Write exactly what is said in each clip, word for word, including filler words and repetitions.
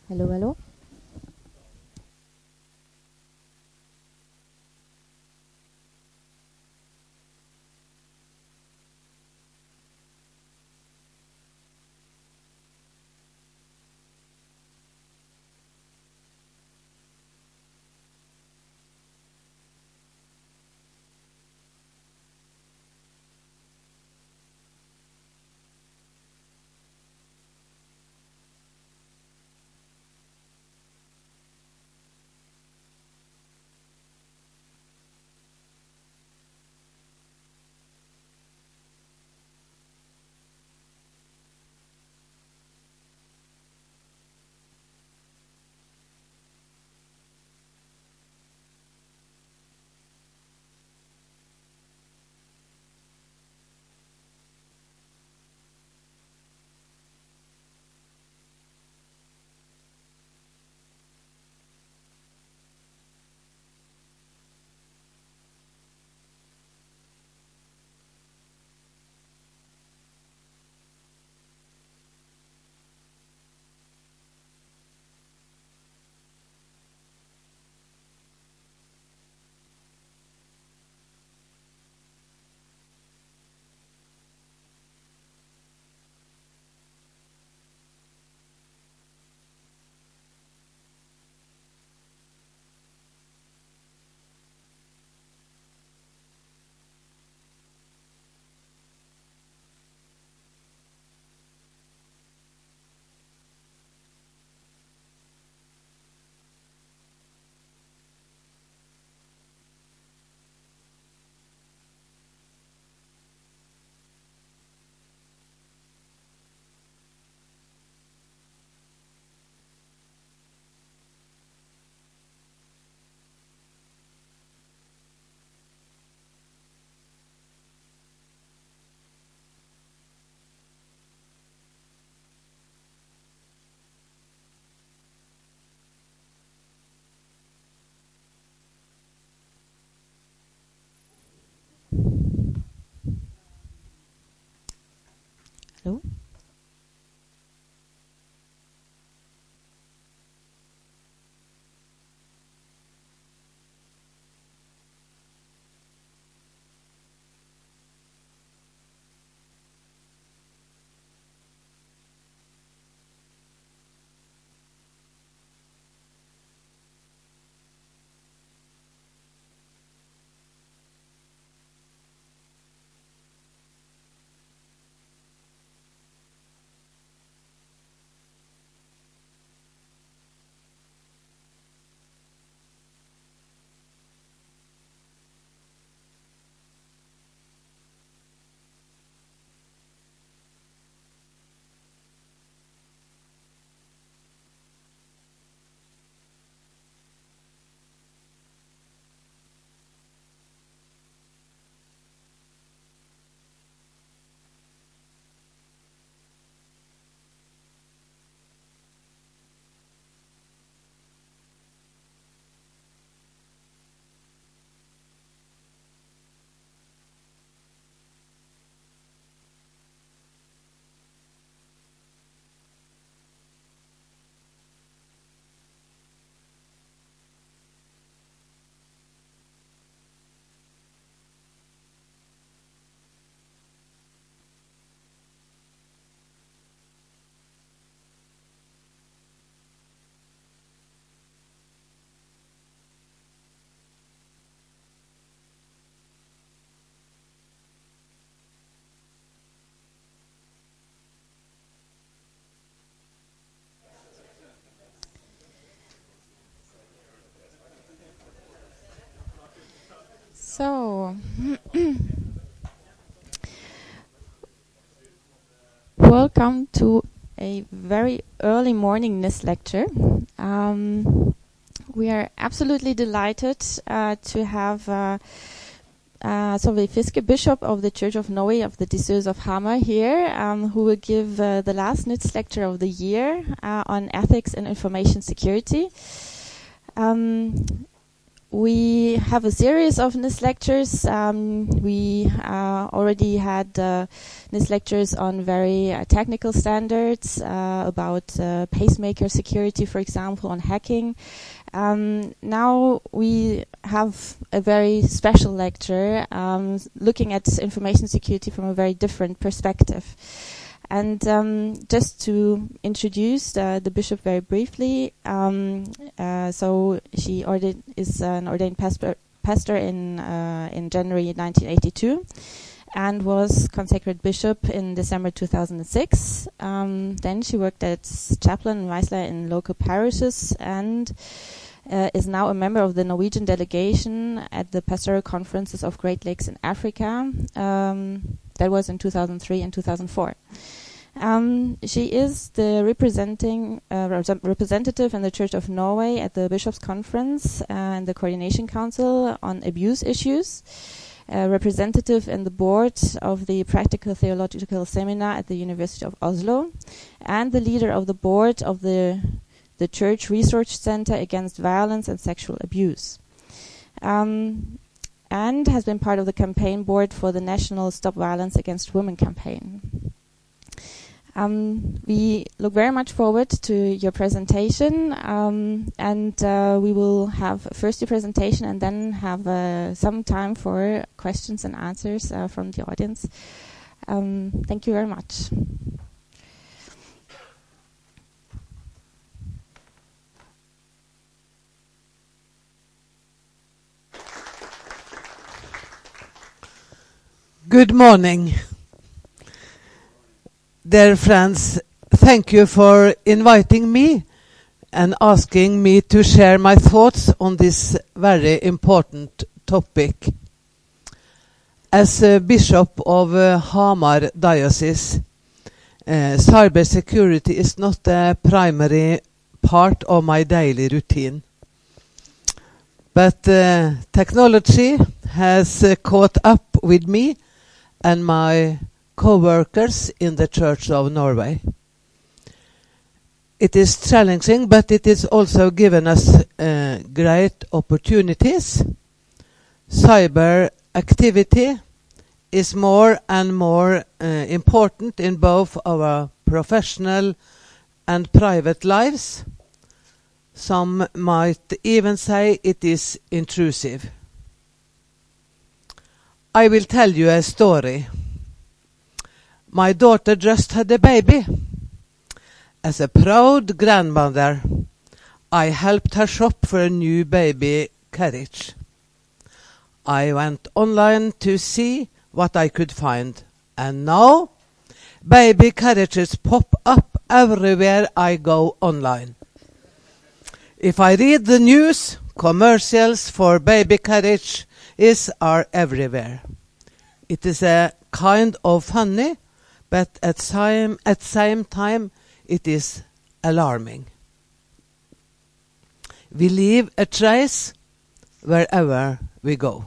Hello, hello. Hello. So, welcome to a very early morning NIST lecture. Um, we are absolutely delighted uh, to have uh, uh, Solveig Fiske, Bishop of the Church of Norway of the Diocese of Hamar here, um, who will give uh, the last NIST lecture of the year uh, on ethics and information security. Um, we have a series of N I S lectures. Um, we uh, already had uh, N I S lectures on very uh, technical standards uh, about uh, pacemaker security, for example, on hacking. Um, now we have a very special lecture um, looking at information security from a very different perspective. And um, just to introduce uh, the bishop very briefly, um, uh, so she ordained, is an ordained pastor, pastor in uh, in January nineteen eighty-two, and was consecrated bishop in December two thousand six. Um, then she worked as chaplain in Weisler in local parishes, and uh, is now a member of the Norwegian delegation at the Pastoral Conferences of Great Lakes in Africa. Um, that was in two thousand three and two thousand four. Um, she is the representing uh, rep- representative in the Church of Norway at the Bishops' Conference and the Coordination Council on abuse issues, uh, representative in the board of the Practical Theological Seminar at the University of Oslo, and the leader of the board of the the Church Research Center Against Violence and Sexual Abuse, um, and has been part of the campaign board for the National Stop Violence Against Women campaign. Um, we look very much forward to your presentation, um, and uh, we will have first your presentation and then have uh, some time for questions and answers uh, from the audience. Um, thank you very much. Good morning. Dear friends, thank you for inviting me and asking me to share my thoughts on this very important topic. As a bishop of uh, Hamar Diocese, uh, cybersecurity is not a primary part of my daily routine. But uh, technology has uh, caught up with me and my co-workers in the Church of Norway. It is challenging, but it is also given us uh, great opportunities. Cyber activity is more and more uh, important in both our professional and private lives. Some might even say it is intrusive. I will tell you a story. My daughter just had a baby. As a proud grandmother, I helped her shop for a new baby carriage. I went online to see what I could find. And now, baby carriages pop up everywhere I go online. If I read the news, commercials for baby carriages are everywhere. It is a kind of funny, but at same at same time it is alarming. We leave a trace wherever we go.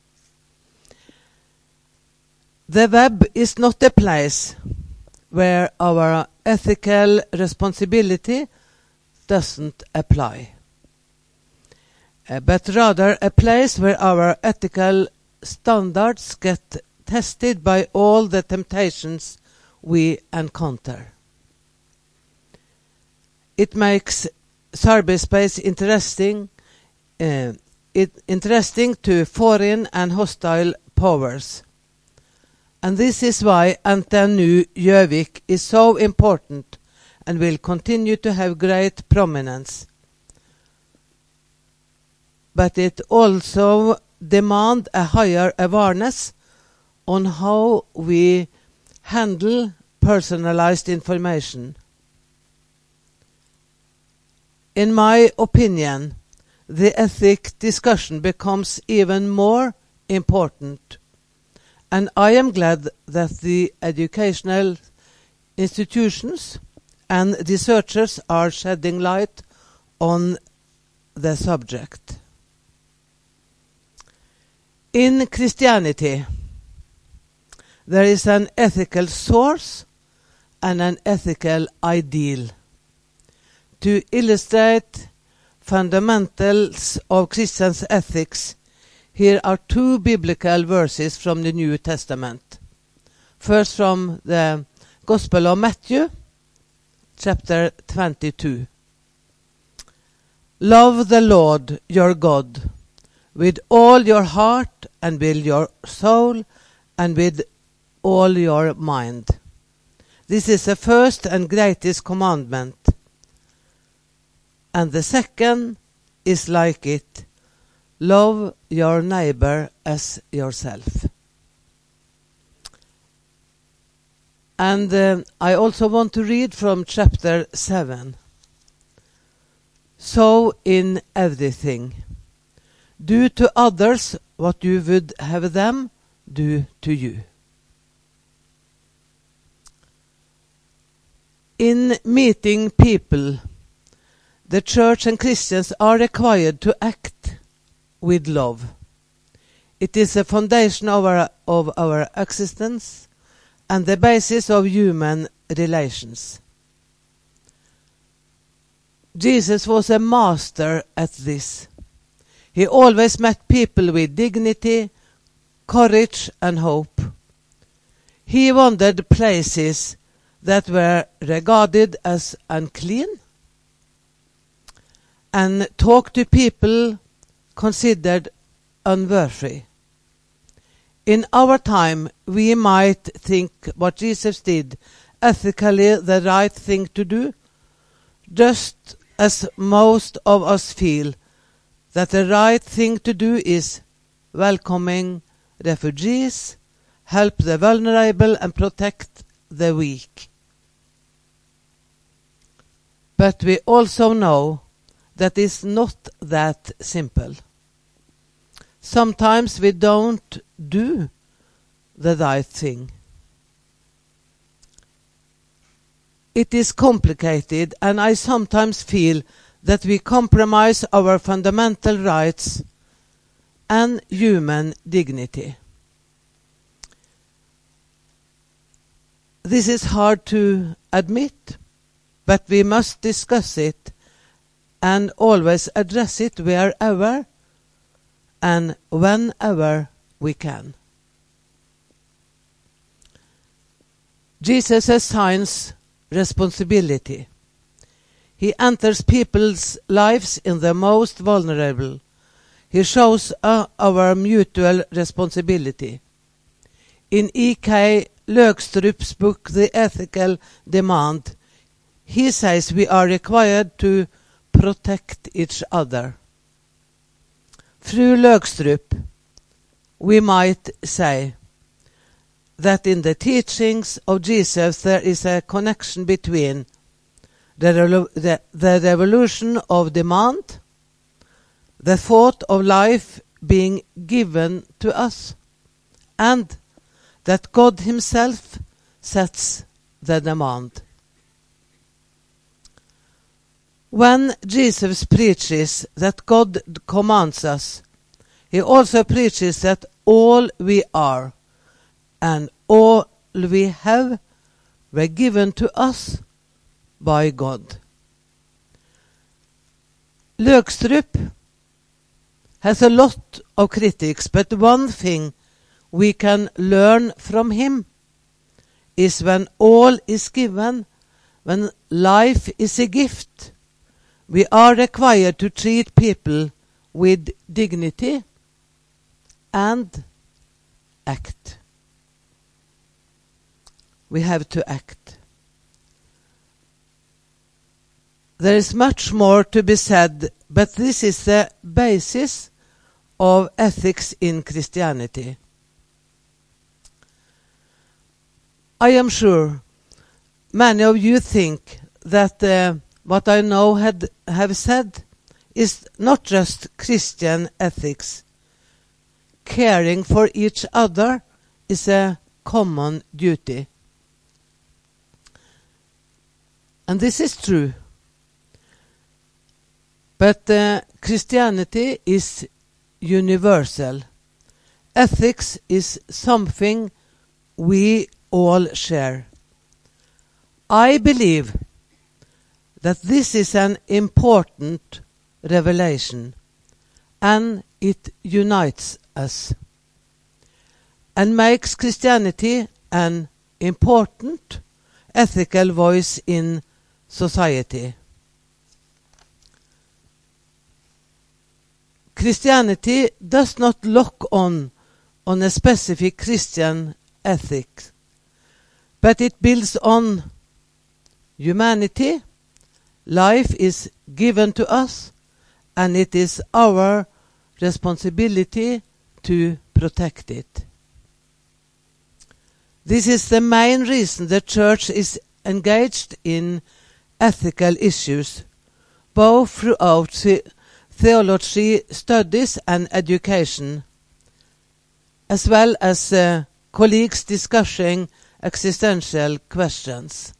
The web is not a place where our ethical responsibility doesn't apply, uh, but rather a place where our ethical standards get tested by all the temptations we encounter. It makes cyberspace interesting, uh, it interesting to foreign and hostile powers. And this is why N T N U Gjøvik is so important and will continue to have great prominence. But it also demands a higher awareness on how we handle personalized information. In my opinion, the ethic discussion becomes even more important, and I am glad that the educational institutions and researchers are shedding light on the subject. In Christianity, there is an ethical source and an ethical ideal. To illustrate, fundamentals of Christian ethics, here are two biblical verses from the New Testament. First from the Gospel of Matthew, chapter twenty-two. Love the Lord your God with all your heart and with your soul and with all your mind. This is the first and greatest commandment. And the second is like it. Love your neighbor as yourself. And uh, I also want to read from chapter seven. So in everything, do to others what you would have them do to you. In meeting people, the church and Christians are required to act with love. It is the foundation of our, of our existence and the basis of human relations. Jesus was a master at this. He always met people with dignity, courage and hope. He wandered places that were regarded as unclean and talked to people considered unworthy. In our time, we might think what Jesus did ethically the right thing to do, just as most of us feel that the right thing to do is welcoming refugees, help the vulnerable and protect the weak. But we also know that it's not that simple. Sometimes we don't do the right thing. It is complicated, and I sometimes feel that we compromise our fundamental rights and human dignity. This is hard to admit, but we must discuss it and always address it wherever and whenever we can. Jesus assigns responsibility. He enters people's lives in the most vulnerable. He shows uh, our mutual responsibility. In E K Løgstrup's book, The Ethical Demand, he says we are required to protect each other. Through Løgstrup, we might say that in the teachings of Jesus there is a connection between the, relo- the, the revolution of demand, the thought of life being given to us, and that God himself sets the demand. When Jesus preaches that God commands us, he also preaches that all we are and all we have were given to us by God. Løgstrup has a lot of critics, but one thing we can learn from him is when all is given, when life is a gift, we are required to treat people with dignity and act. We have to act. There is much more to be said, but this is the basis of ethics in Christianity. I am sure many of you think that uh, what I now had, have said is not just Christian ethics. Caring for each other is a common duty. And this is true. But uh, Christianity is universal. Ethics is something we all share. I believe that this is an important revelation, and it unites us and makes Christianity an important ethical voice in society. Christianity does not lock on on a specific Christian ethic, but it builds on humanity. Life is given to us, and it is our responsibility to protect it. This is the main reason the Church is engaged in ethical issues, both throughout the theology studies and education, as well as uh, colleagues discussing existential questions.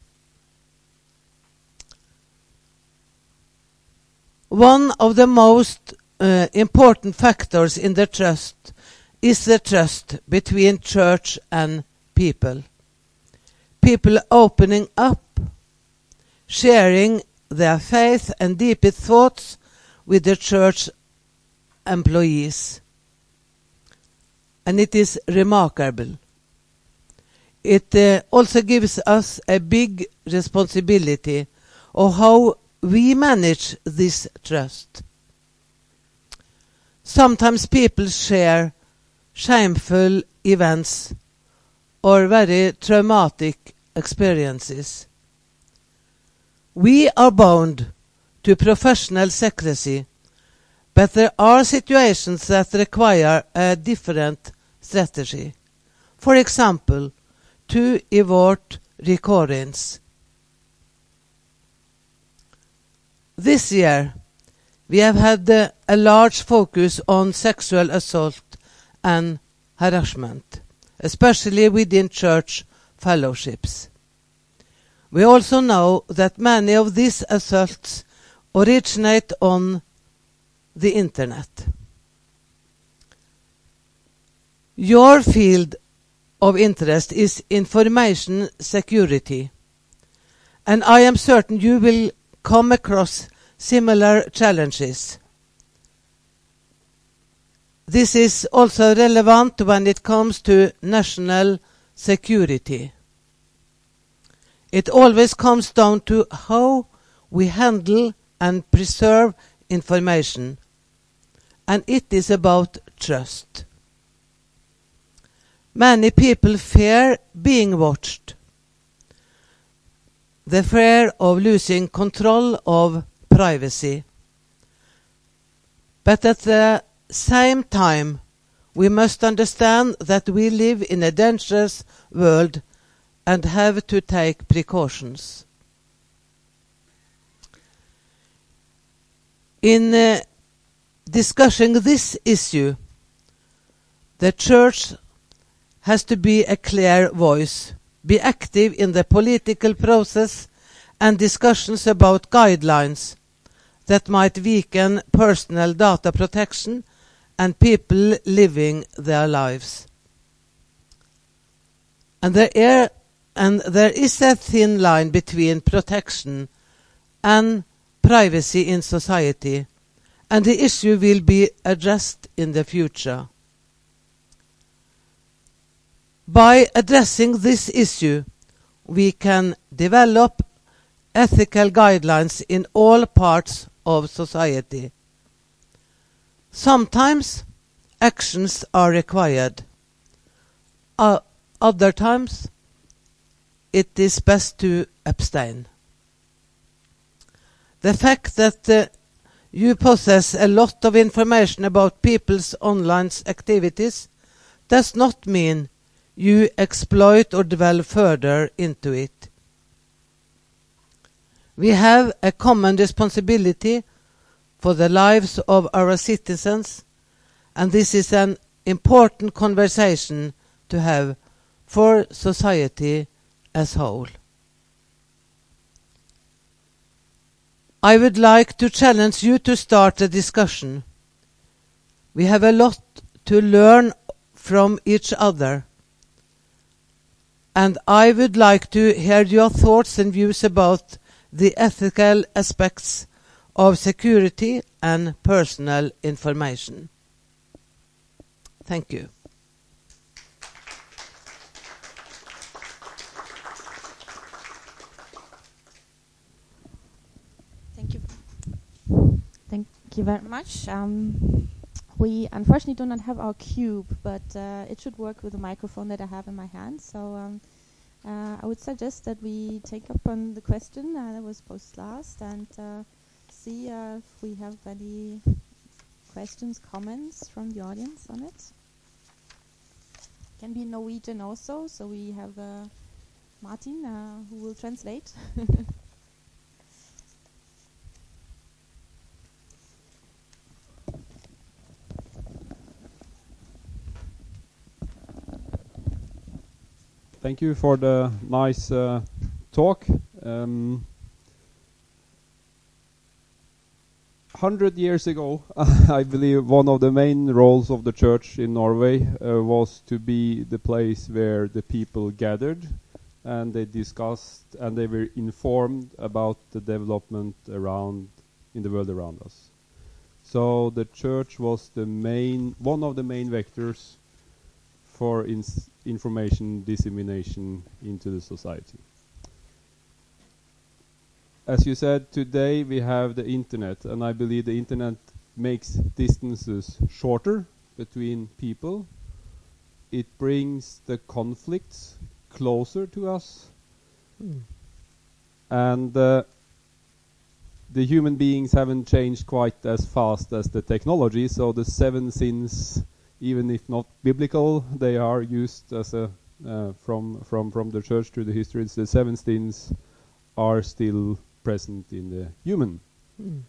One of the most uh, important factors in the trust is the trust between church and people. People opening up, sharing their faith and deepest thoughts with the church employees. And it is remarkable. It uh, also gives us a big responsibility of how we manage this trust. Sometimes people share shameful events or very traumatic experiences. We are bound to professional secrecy, but there are situations that require a different strategy. For example, to avoid recurrence. This year, we have had uh, a large focus on sexual assault and harassment, especially within church fellowships. We also know that many of these assaults originate on the internet. Your field of interest is information security, and I am certain you will come across similar challenges. This is also relevant when it comes to national security. It always comes down to how we handle and preserve information, and it is about trust. Many people fear being watched. The fear of losing control of privacy. But at the same time, we must understand that we live in a dangerous world and have to take precautions. In uh, discussing this issue, the Church has to be a clear voice, be active in the political process and discussions about guidelines that might weaken personal data protection and people living their lives. And there, are, and there is a thin line between protection and privacy in society, and the issue will be addressed in the future. By addressing this issue, we can develop ethical guidelines in all parts of society. Sometimes actions are required. Uh, other times it is best to abstain. The fact that uh, you possess a lot of information about people's online activities does not mean you exploit or delve further into it. We have a common responsibility for the lives of our citizens, and this is an important conversation to have for society as whole. I would like to challenge you to start a discussion. We have a lot to learn from each other, and I would like to hear your thoughts and views about the ethical aspects of security and personal information. Thank you. Thank you. Thank you very much. Um, we unfortunately do not have our cube, but uh, it should work with the microphone that I have in my hand. So um, uh, I would suggest that we take up on the question uh, that was posed last and uh, see uh, if we have any questions, comments from the audience on it. Can be Norwegian also, so we have uh, Martin uh, who will translate. Thank you for the nice uh, talk. Um, Hundred years ago, I believe one of the main roles of the church in Norway uh, was to be the place where the people gathered and they discussed and they were informed about the development around in the world around us. So the church was the main, one of the main vectors for ins information dissemination into the society. As you said, today we have the internet, and I believe the internet makes distances shorter between people. It brings the conflicts closer to us. Mm. And uh, the human beings haven't changed quite as fast as the technology, so the seven sins, even if not biblical, they are used as a uh, from from from the church through the history. The seven sins are still present in the human. Mm.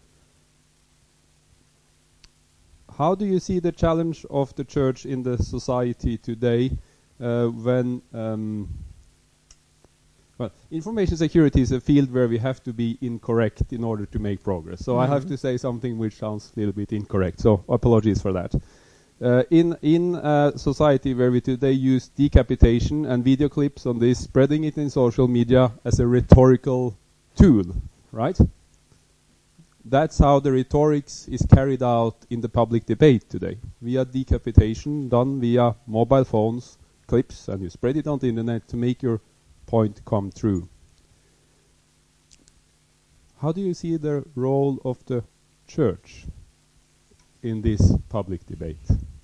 How do you see the challenge of the church in the society today uh, when um, well, information security is a field where we have to be incorrect in order to make progress. So mm-hmm. I have to say something which sounds a little bit incorrect. So apologies for that. Uh, in in a society where we today use decapitation and video clips on this, spreading it in social media as a rhetorical tool, right? That's how the rhetorics is carried out in the public debate today, via decapitation done via mobile phones, clips, and you spread it on the internet to make your point come true. How do you see the role of the church in this public debate?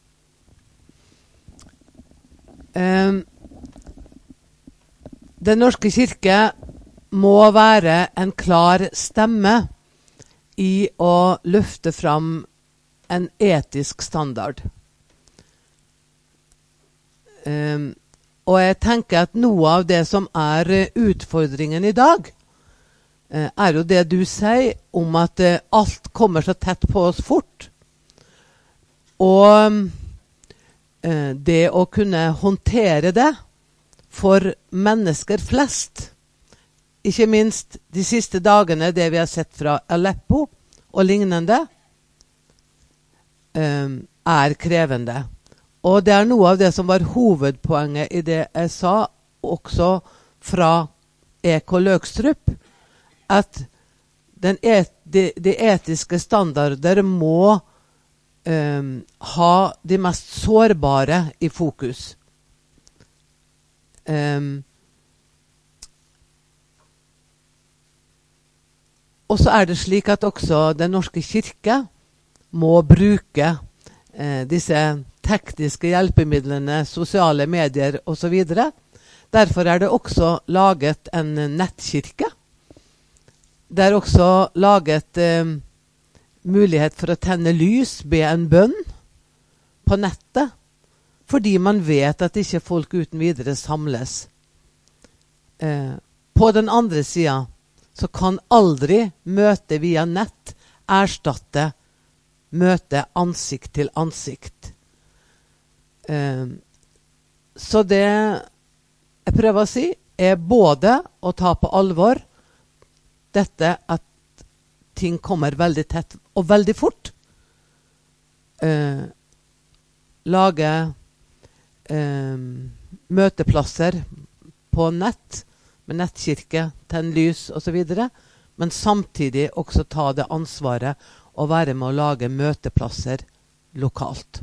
Um, Den norske kirke må være en klar stemme i å løfte fram en etisk standard. Um, og jeg tenker at noe av det som er utfordringen i dag, uh, er jo det du sier om at uh, alt kommer så tett på oss fort. Og uh, det å kunne håndtere det for mennesker flest, ikke minst de siste dagene, det vi har sett fra Aleppo og lignende, um, er krevende. Og det er noe av det som var hovedpoenget i det jeg sa, også fra E K Løgstrup, at den et, de, de etiske standarder må um, ha de mest sårbare i fokus. Um, Og så er det slik at også den norske kirke må bruke eh, disse tekniske hjelpemidlene, sosiale medier og så videre. Derfor er det også laget en nettkirke. Det er også laget eh, mulighet for å tenne lys, be en bønn på nettet, fordi man vet at ikke folk uten videre samles. Eh, på den andre siden så kan aldri møte via nett erstatte møte ansikt til ansikt. Um, så det jeg prøver å si er både å ta på alvor dette at ting kommer veldig tett og veldig fort. Uh, lage um, møteplasser på nett, med nettkirke, tenn lys og så videre, men samtidig også ta det ansvaret og være med å lage møteplasser lokalt.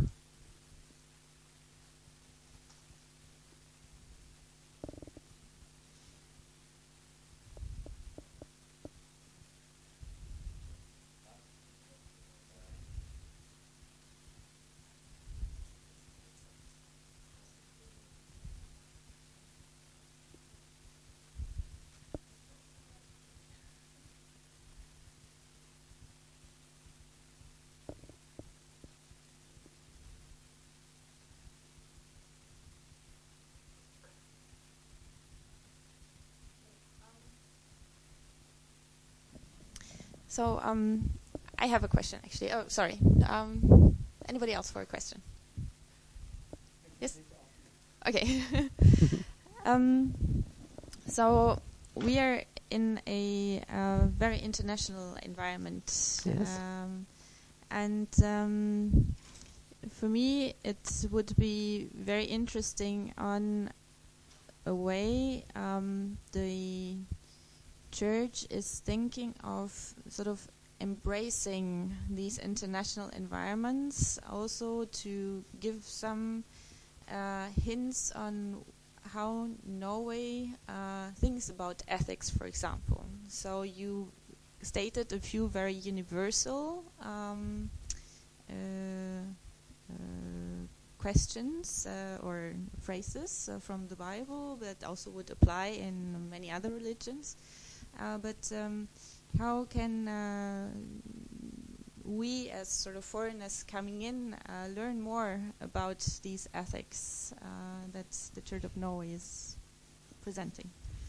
So um, I have a question, actually. Oh, sorry. Um, anybody else for a question? Yes? Okay. um, so we are in a uh, very international environment. Yes. Um, and um, for me, it would be very interesting on a way um, the church is thinking of sort of embracing these international environments, also to give some uh, hints on how Norway uh, thinks about ethics, for example. So you stated a few very universal um, uh, uh, questions uh, or phrases uh, from the Bible that also would apply in many other religions. Uh, but um, how can uh, we, as sort of foreigners coming in, uh, learn more about these ethics uh, that the Church of Norway is presenting?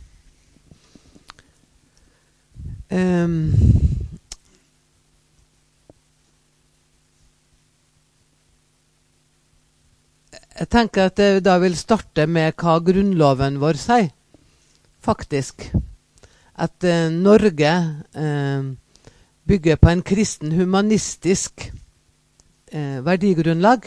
Um, jeg tenker at jeg da vil starte med hva grunnloven vår sier, faktisk. At eh, Norge eh, bygger på en kristen humanistisk eh, verdigrunnlag.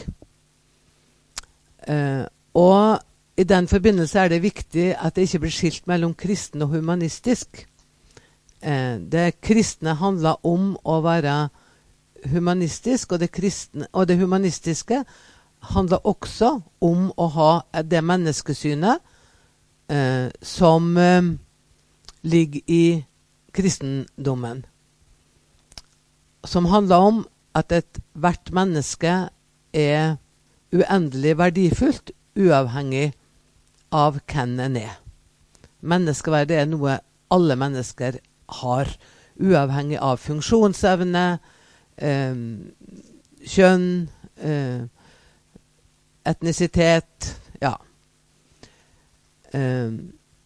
Eh, og i den forbindelse er det viktig at det ikke blir skilt mellom kristen og humanistisk. Eh, det kristne handler om å være humanistisk, og det, kristne, og det humanistiske handler også om å ha det menneskesynet eh, som eh, ligger i kristendommen, som handler om at et hvert menneske er uendelig verdifullt, uavhengig av hvem en er. Menneskeverd er noe alle mennesker har, uavhengig av funksjonsevne, eh, kjønn, eh, etnisitet, ja. Eh,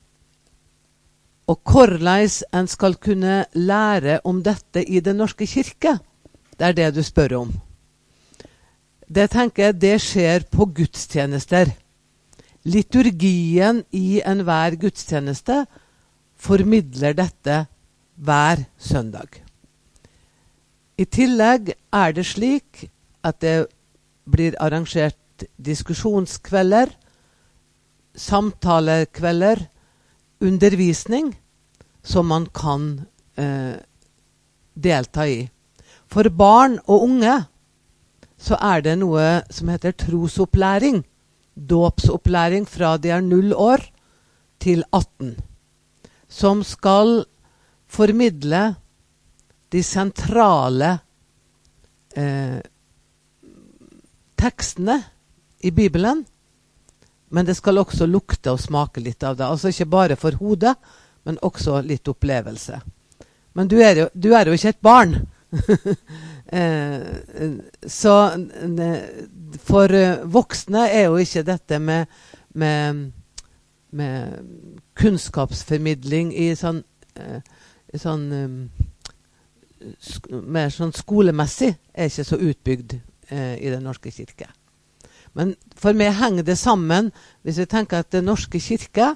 Og hvordan en skal kunne lære om dette i Den norske kirke, det er det du spør om. Det tenker jeg, det skjer på gudstjenester. Liturgien i enhver gudstjeneste formidler dette hver søndag. I tillegg er det slik at det blir arrangert diskusjonskvelder, samtalekvelder, undervisning som man kan eh, delta i. For barn og unge så er det noe som heter trosopplæring, dåpsopplæring fra de er null år til atten, som skal formidle de sentrale eh, tekstene i Bibelen, men det skal også lukte og smake litt av det. Altså ikke bare for hodet, men også litt opplevelse. Men du er jo, du er jo ikke et barn. eh, så for voksne er jo ikke dette med, med, med kunnskapsformidling i sånn, eh, sånn um, sk- mer sånn skolemessig er ikke så utbygd eh, i Den norske kirke. Men for meg henger det sammen, hvis vi tenker at Den norske kirke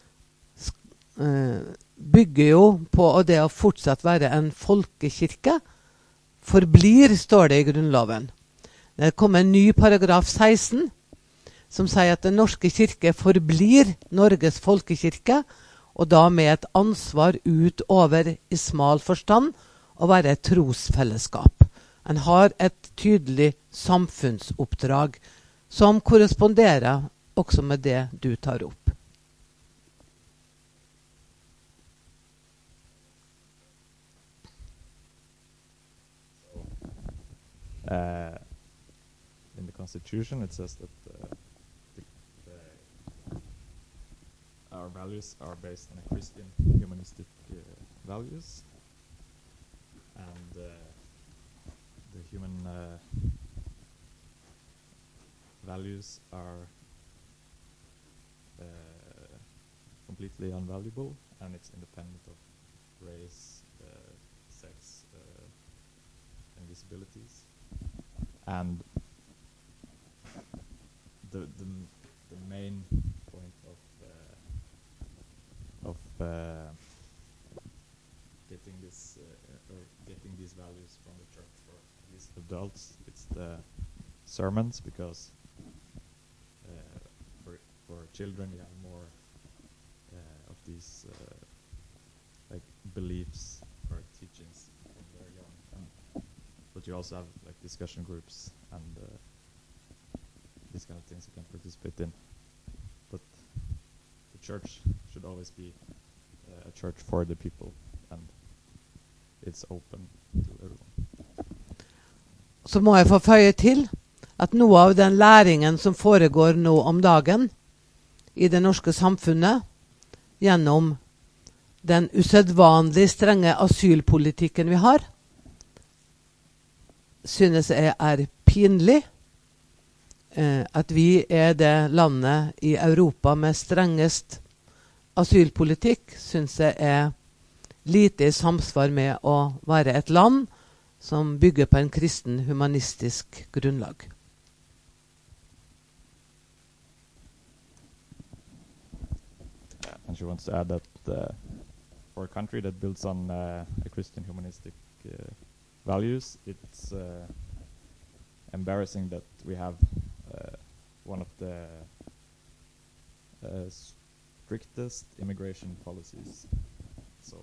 uh, bygger jo på, og det å fortsatt være en folkekirke, forblir, står det i grunnloven. Det kommer en ny paragraf seksten, som sier at Den norske kirke forblir Norges folkekirke, og da med et ansvar utover i smal forstand å være et trosfellesskap. En har et tydelig samfunnsoppdrag som korresponderer også med det du tar opp. Uh, in the Constitution, it says that uh, the, the, our values are based on a Christian humanistic uh, values, and uh, the human uh, values are uh, completely invaluable, and it's independent of race, uh, sex, uh, and disabilities. And the the the main point of uh, of uh, getting this uh, or getting these values from the church for at least adults, it's the sermons, because uh, for for children you have more uh, of these uh, like beliefs or teachings from very young. And but you also have like discussion groups and uh, these kind of things you can participate in. But the church should always be uh, a church for the people, and it's open to everyone. Så må jeg få føye til at noe av den læringen som foregår nå om dagen i det norske samfunnet, gjennom den usedvanlig strenge asylpolitikken vi har, synes jeg er pinlig. Eh, at vi er det landet i Europa med strengest asylpolitikk, synes jeg er lite i samsvar med å være et land som bygger på en kristen humanistisk grunnlag. And she wants to add that uh, for a country that builds on uh, a Christian humanistic uh, values, it's uh, embarrassing that we have uh, one of the uh, strictest immigration policies. So,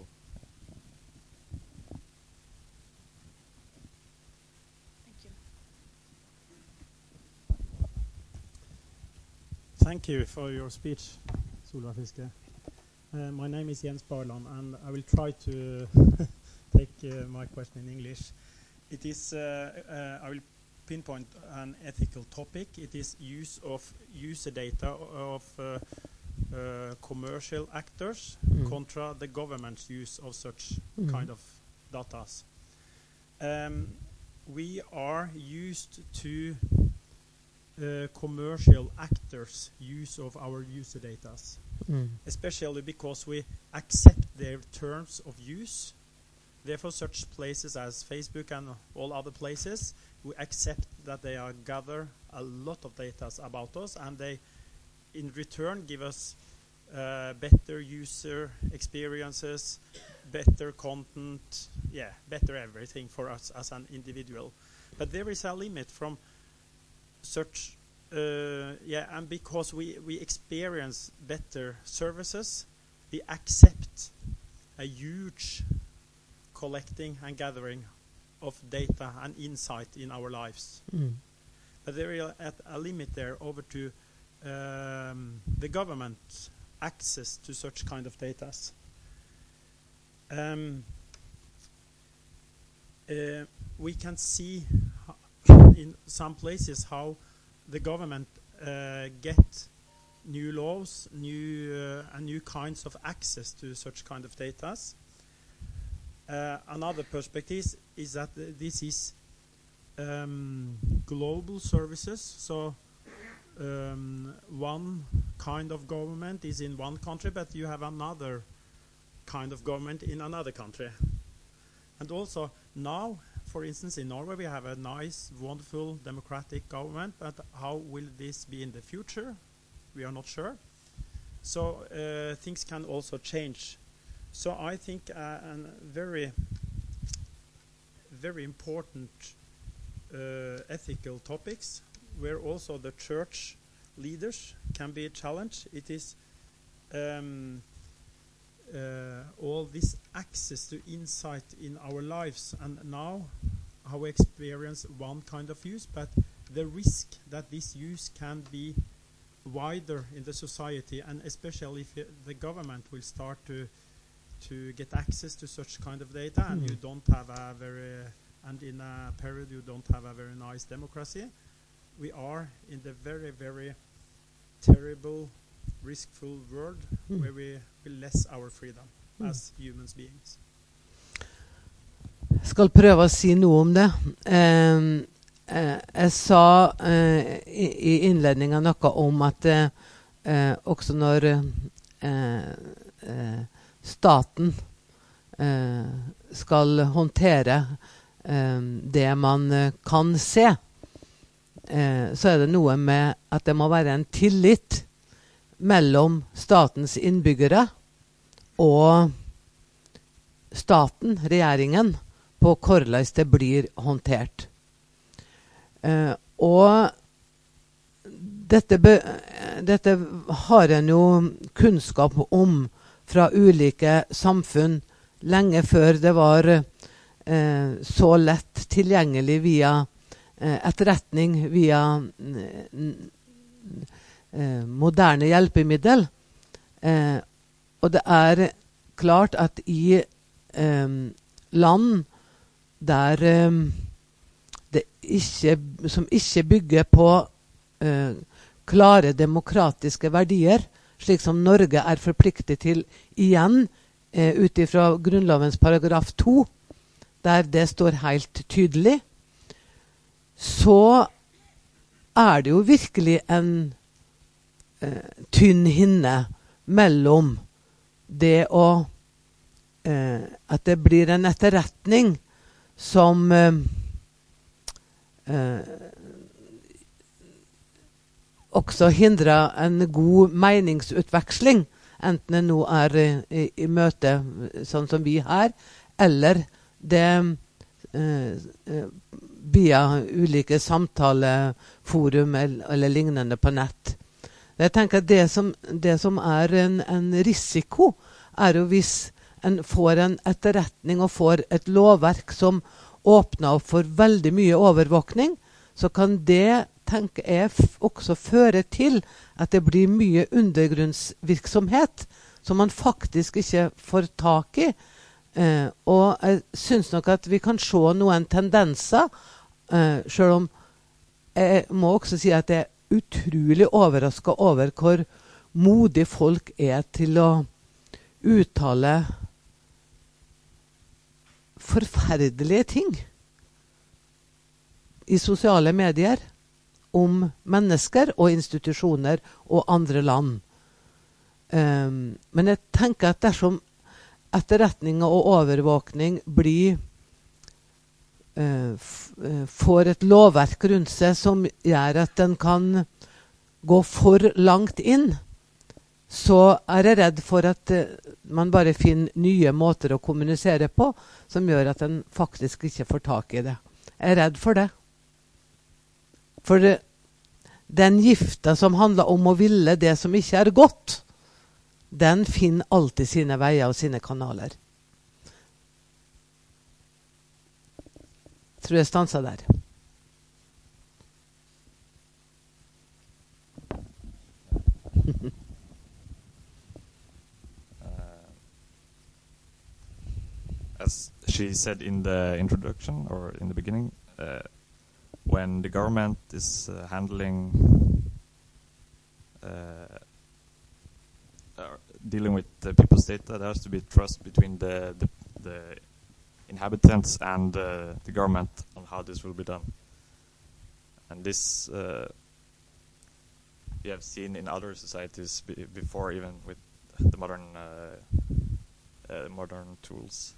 thank you. Thank you for your speech, Solveig Fiske. Uh, my name is Jens Barland, and I will try to take uh, my question in English. It is, uh, uh, I will pinpoint an ethical topic. It is use of user data of uh, uh, commercial actors mm. contra the government's use of such mm. kind of data. Um, we are used to uh, commercial actors' use of our user data, mm. especially because we accept their terms of use. Therefore, such places as Facebook and all other places, we accept that they are gather a lot of data about us, and they, in return, give us uh, better user experiences, better content, yeah, better everything for us as an individual. But there is a limit from such, uh, yeah, and because we we experience better services, we accept a huge collecting and gathering of data and insight in our lives. Mm. But there is a, a limit there over to um, the government access to such kind of data. Um, uh, we can see in some places how the government uh, get new laws, new uh, and new kinds of access to such kind of data. Uh, another perspective is that uh, this is um, global services. So um, one kind of government is in one country, but you have another kind of government in another country. And also now, for instance, in Norway we have a nice, wonderful, democratic government, but how will this be in the future? We are not sure. So uh, things can also change. So I think uh, a very, very important uh, ethical topics where also the church leaders can be a challenge. It is um, uh, all this access to insight in our lives, and now how we experience one kind of use, but the risk that this use can be wider in the society, and especially if it, the government will start to to get access to such kind of data, mm. and you don't have a very, and in a period you don't have a very nice democracy. We are in the very, very terrible, riskful world mm. where we will less our freedom mm. as human beings. Jeg skal prøve å si noe om det. Um, uh, jeg sa uh, i, i innledningen noe om at uh, også når uh, uh, staten uh, skal håndtere uh, det man uh, kan se, uh, så er det noe med at det må være en tillit mellom statens innbyggere og staten, regjeringen, på hvordan det blir håndtert. Uh, og dette, be, dette har en jo kunnskap om fra ulike samfunn lenge før det var uh, så lett tilgjengelig via uh, etterretning, via uh, uh, moderne hjelpemiddel. Uh, og det er klart at i um, land der um, det ikke, som ikke bygger på uh, klare demokratiske verdier, slik som Norge er forpliktet til igjen uh, ut ifra Grunnlovens paragraf to, der det står helt tydelig, så er det jo virkelig en uh, tynn hinne mellom det å uh, at det blir en etterretning som uh, uh, også hindrer en god meningsutveksling, enten det nå er uh, i, i møte sånn som vi her, eller det uh, uh, via ulike samtaleforum eller, eller lignende på nett. Jeg tenker at det som, det som er en, en risiko, er jo hvis en får en etterretning og får et lovverk som åpner opp for veldig mye overvåkning, så kan det, tenker jeg, f- også føre til at det blir mye undergrunnsvirksomhet som man faktisk ikke får tak i. Eh, og jeg synes nok at vi kan se noen tendenser, eh, selv om jeg må også si at jeg er utrolig overrasket over hvor modig folk er til å uttale forferdelige ting i sosiale medier om mennesker og institusjoner og andre land. Um, men jeg tenker at dersom etterretning og overvåkning blir uh, f- uh, får et lovverk rundt seg som gjør at den kan gå for langt inn, så er jeg redd for at uh, man bare finner nye måter å kommunisere på, som gjør at en faktisk ikke får tak i det. Jeg er redd for det. For det, den gifta som handler om å ville det som ikke er godt, den finner alltid sine veier og sine kanaler. Tror jeg stanser der. As she said in the introduction or in the beginning, uh, when the government is uh, handling uh, uh, dealing with the people's data, there has to be trust between the the, the inhabitants and uh, the government on how this will be done. And this uh, we have seen in other societies be before, even with the modern uh, uh, modern tools.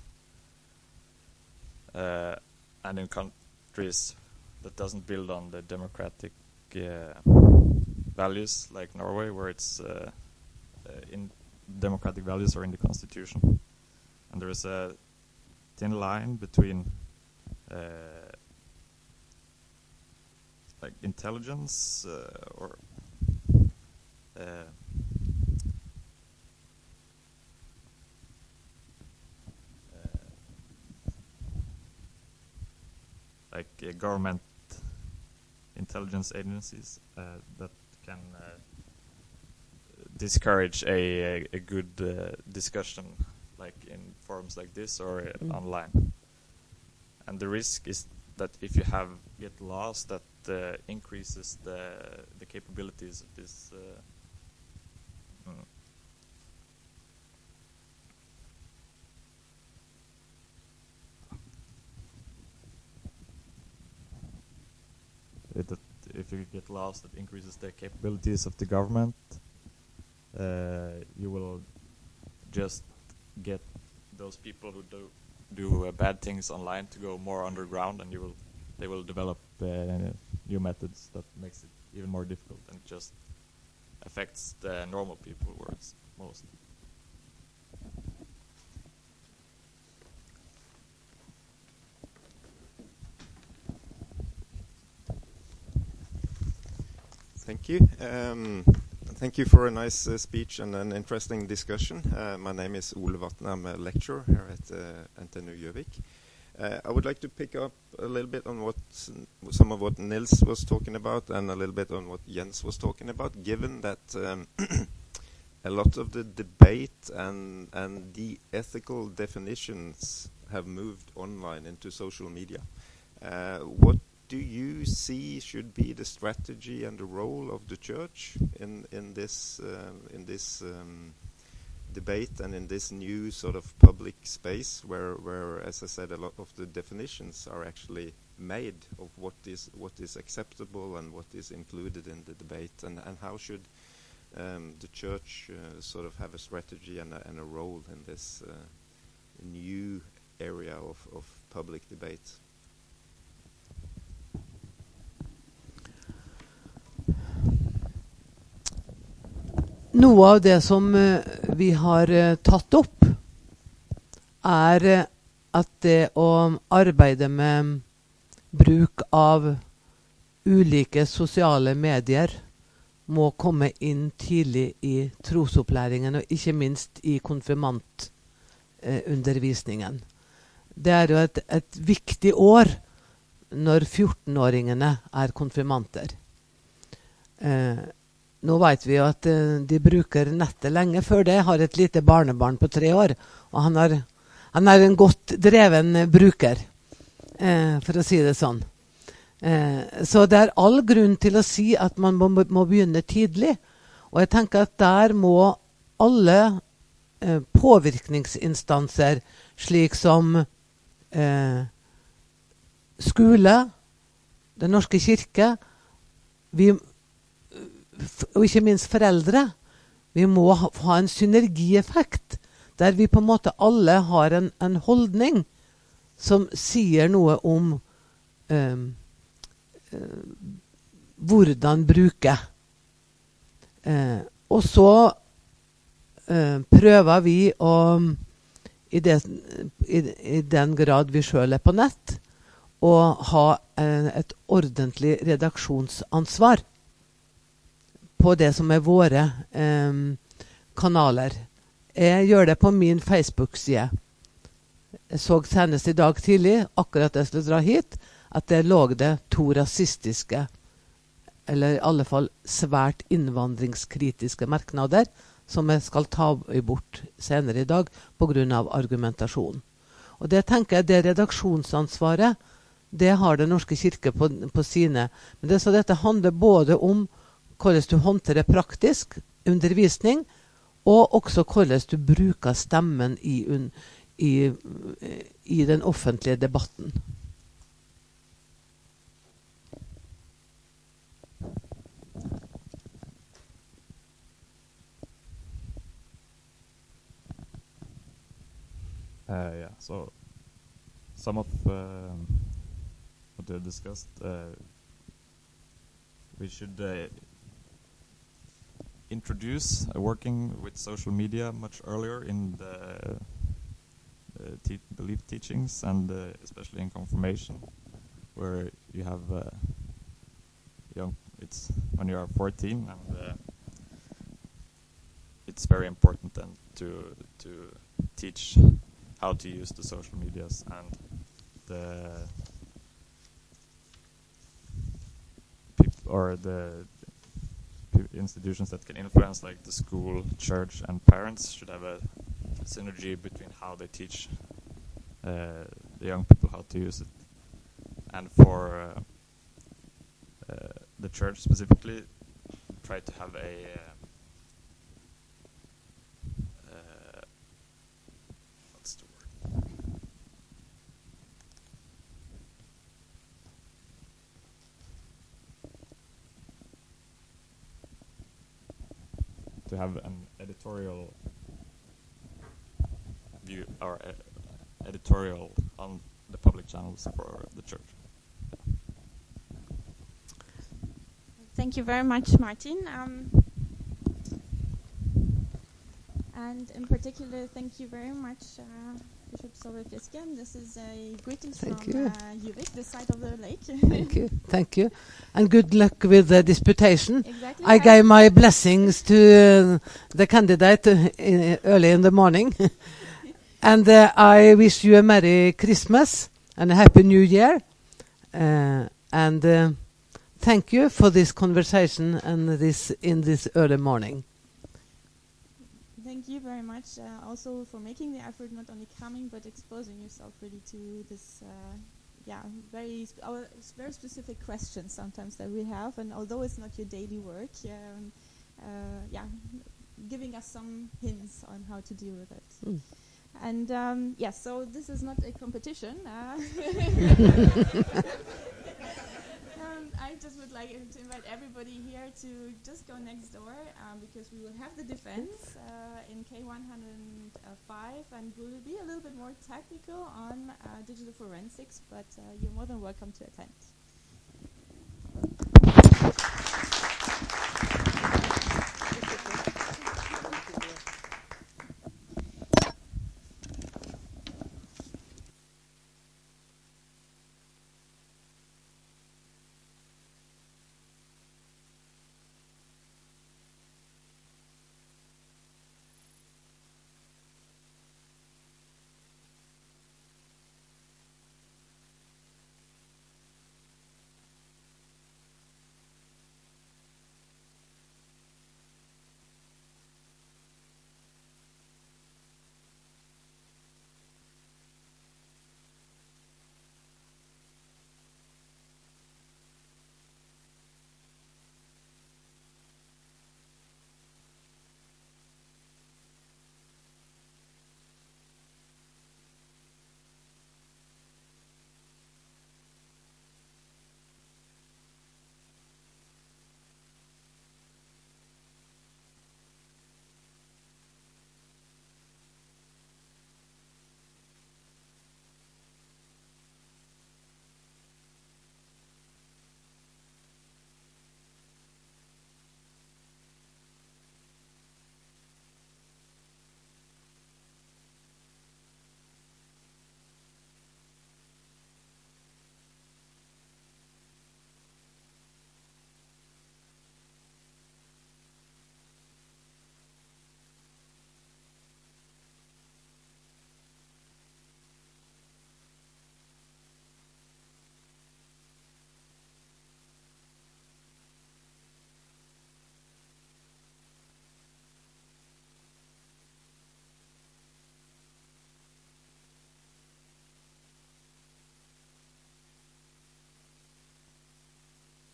Uh, and in countries that doesn't build on the democratic uh, values like Norway, where it's uh, uh, in democratic values are in the constitution, and there is a thin line between uh, like intelligence uh, or uh, like uh, government intelligence agencies uh, that can uh, discourage a, a, a good uh, discussion, like in forums like this or uh, Mm. online. And the risk is that if you have get laws that uh, increases the the capabilities of this. Uh, mm. It, that if you get laws that increases the capabilities of the government, uh, you will just get those people who do do uh, bad things online to go more underground, and you will they will develop uh, new methods that makes it even more difficult, and just affects the normal people worse most. Thank you. Um, thank you for a nice uh, speech and an interesting discussion. Uh, my name is Ole Vatne. I'm a lecturer here at uh, N T N U Gjøvik. Uh, I would like to pick up a little bit on what some of what Nils was talking about, and a little bit on what Jens was talking about. Given that um, a lot of the debate and and the ethical definitions have moved online into social media, uh, what do you see should be the strategy and the role of the church in in this uh, in this um, debate and in this new sort of public space where where, as I said, a lot of the definitions are actually made of what is what is acceptable and what is included in the debate, and and how should um, the church uh, sort of have a strategy and a, and a role in this uh, new area of of public debate? Noe av det som uh, vi har uh, tatt opp, er uh, at det å arbeide med bruk av ulike sosiale medier må komme inn tidlig i trosopplæringen, og ikke minst i konfirmantundervisningen. Uh, det er jo et, et viktig år når fjortenåringene er konfirmanter. Uh, Nå vet vi jo at uh, de bruker nettet lenge. Før det har et lite barnebarn på tre år, og han, har, han er en godt dreven uh, bruker, uh, for å si det sånn. Uh, så det er all grunn til å si at man må, må begynne tidlig. Og jeg tenker at der må alle uh, påvirkningsinstanser, slik som uh, skole, Den norske kirke, vi og ikke minst foreldre, vi må ha, ha en synergieffekt, der vi på en måte alle har en, en holdning som sier noe om um, uh, hvordan bruke. Uh, og så uh, prøver vi å, i, det, i, i den grad vi selv er på nett, å ha uh, et ordentlig redaksjonsansvar på det som er våre eh, kanaler. Jeg gjør det på min Facebook-side. Jeg så senest i dag tidlig, akkurat da jeg skulle dra hit, at det lå det to rasistiske, eller i alle fall svært innvandringskritiske merknader, som jeg skal ta bort senere i dag på grunn av argumentasjon. Og det tenker jeg, det redaksjonsansvaret, det har Den norske kirke på, på sine. Men det, så dette handler både om hvordan du håndterer praktisk undervisning, og også hvordan du bruker stemmen i, un, i, i den offentlige debatten. Uh, yeah, so some of uh, what they discussed, uh, we should uh, introduce uh, working with social media much earlier in the uh, te belief teachings, and uh, especially in confirmation, where you have uh, young. It's when you are fourteen, and uh, it's very important then to to teach how to use the social medias and the or the p- institutions that can influence, like the school, church, and parents, should have a synergy between how they teach uh, the young people how to use it. And for uh, uh, the church specifically, try to have a uh, uh, what's the word? To have an editorial view or uh, editorial on the public channels for the church. Thank you very much, Martin. Um, and in particular, thank you very much, uh, Bishop Solveig Fiske. This is a greetings Thank from you. uh, Gjøvik, the side of the lake. Thank you, thank you, and good luck with the disputation. Exactly. I gave my blessings to uh, the candidate uh, in, early in the morning, and uh, I wish you a Merry Christmas and a Happy New Year, uh, and uh, thank you for this conversation and this in this early morning. Thank you very much uh, also for making the effort, not only coming but exposing yourself really to this, uh, yeah, very sp- our s- very specific questions sometimes that we have. And although it's not your daily work, um, uh, yeah, giving us some hints on how to deal with it. Mm. And um, yeah, so this is not a competition. Uh, Um, I just would like to invite everybody here to just go next door um, because we will have the defense uh, in K one oh five, and we'll be a little bit more technical on uh, digital forensics, but uh, you're more than welcome to attend.